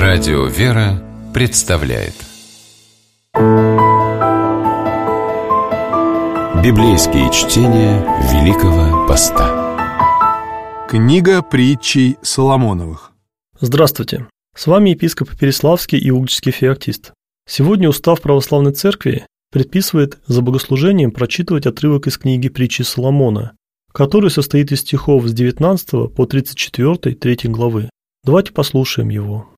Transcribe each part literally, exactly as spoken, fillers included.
Радио «Вера» представляет Библейские чтения Великого Поста. Книга притчей Соломоновых. Здравствуйте! С вами епископ Переславский и Угличский феоктист. Сегодня устав православной церкви предписывает за богослужением прочитывать отрывок из книги притчи Соломона, который состоит из стихов с девятнадцатого по тридцать четвёртый, третьей главы. Давайте послушаем его.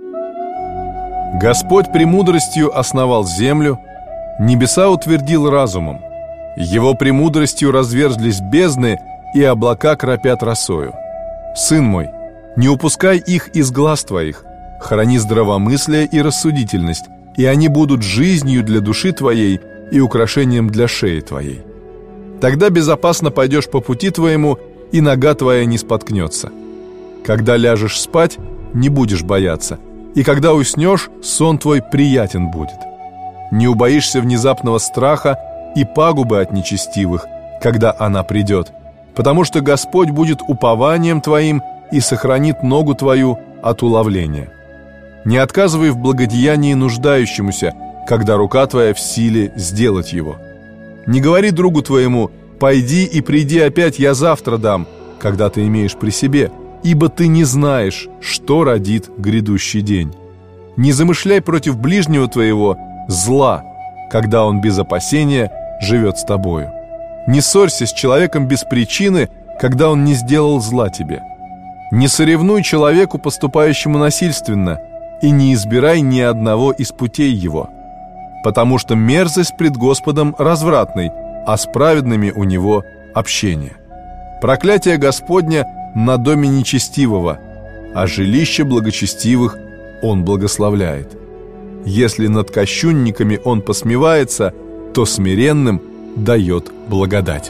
Господь премудростью основал землю, небеса утвердил разумом. Его премудростью разверзлись бездны, и облака кропят росою. Сын мой, не упускай их из глаз твоих, храни здравомыслие и рассудительность, и они будут жизнью для души твоей и украшением для шеи твоей. Тогда безопасно пойдешь по пути твоему, и нога твоя не споткнется. Когда ляжешь спать, не будешь бояться, и когда уснешь, сон твой приятен будет. Не убоишься внезапного страха и пагубы от нечестивых, когда она придет, потому что Господь будет упованием твоим и сохранит ногу твою от уловления. Не отказывай в благодеянии нуждающемуся, когда рука твоя в силе сделать его. Не говори другу твоему: «Пойди и приди опять, я завтра дам», когда ты имеешь при себе, ибо ты не знаешь, что родит грядущий день. Не замышляй против ближнего твоего зла, когда он без опасения живет с тобою. Не ссорься с человеком без причины, когда он не сделал зла тебе. Не соревнуй человеку, поступающему насильственно, и не избирай ни одного из путей его, потому что мерзость пред Господом развратной, а с праведными у него общение. Проклятие Господня на доме нечестивого, а жилище благочестивых он благословляет. Если над кощунниками он посмевается, то смиренным дает благодать.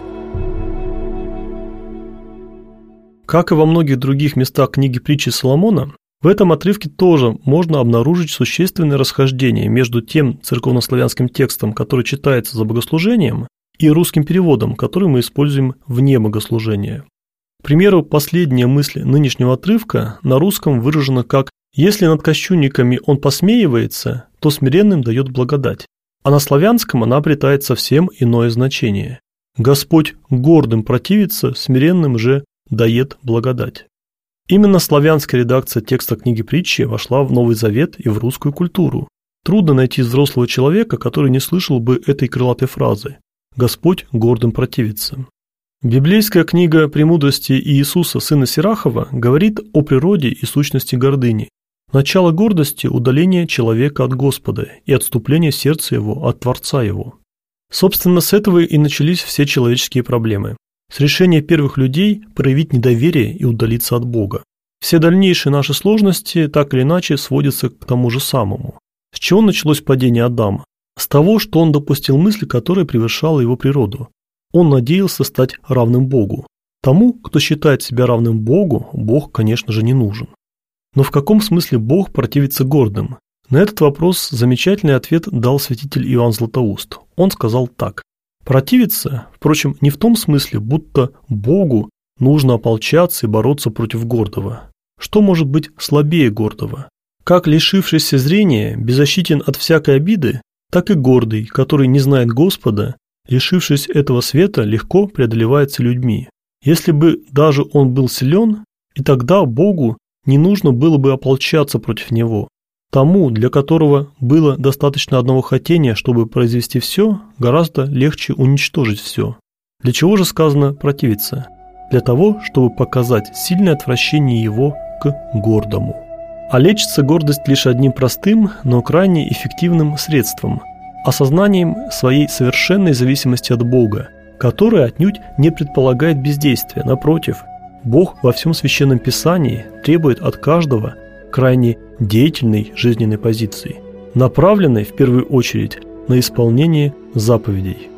Как и во многих других местах книги притчи Соломона, в этом отрывке тоже можно обнаружить существенное расхождение между тем церковнославянским текстом, который читается за богослужением, и русским переводом, который мы используем вне богослужения. К примеру, последняя мысль нынешнего отрывка на русском выражена как «если над кощунниками он посмеивается, то смиренным дает благодать», а на славянском она обретает совсем иное значение. «Господь гордым противится, смиренным же дает благодать». Именно славянская редакция текста книги притчи вошла в Новый Завет и в русскую культуру. Трудно найти взрослого человека, который не слышал бы этой крылатой фразы «Господь гордым противится». Библейская книга «Премудрости Иисуса, сына Сирахова» говорит о природе и сущности гордыни. Начало гордости – удаление человека от Господа и отступление сердца его от Творца его. Собственно, с этого и начались все человеческие проблемы. С решения первых людей проявить недоверие и удалиться от Бога. Все дальнейшие наши сложности так или иначе сводятся к тому же самому. С чего началось падение Адама? С того, что он допустил мысль, которая превышала его природу. Он надеялся стать равным Богу. Тому, кто считает себя равным Богу, Бог, конечно же, не нужен. Но в каком смысле Бог противится гордым? На этот вопрос замечательный ответ дал святитель Иоанн Златоуст. Он сказал так. Противиться, впрочем, не в том смысле, будто Богу нужно ополчаться и бороться против гордого. Что может быть слабее гордого? Как лишившийся зрения беззащитен от всякой обиды, так и гордый, который не знает Господа, лишившись этого света, легко преодолевается людьми. Если бы даже он был силен, и тогда Богу не нужно было бы ополчаться против него. Тому, для которого было достаточно одного хотения, чтобы произвести все, гораздо легче уничтожить все. Для чего же сказано противиться? Для того, чтобы показать сильное отвращение его к гордому. А лечится гордость лишь одним простым, но крайне эффективным средством – осознанием своей совершенной зависимости от Бога, которая отнюдь не предполагает бездействия. Напротив, Бог во всем Священном Писании требует от каждого крайне деятельной жизненной позиции, направленной в первую очередь на исполнение заповедей.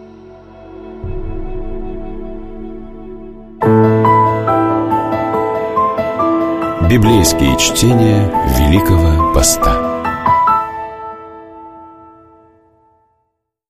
Библейские чтения Великого Поста.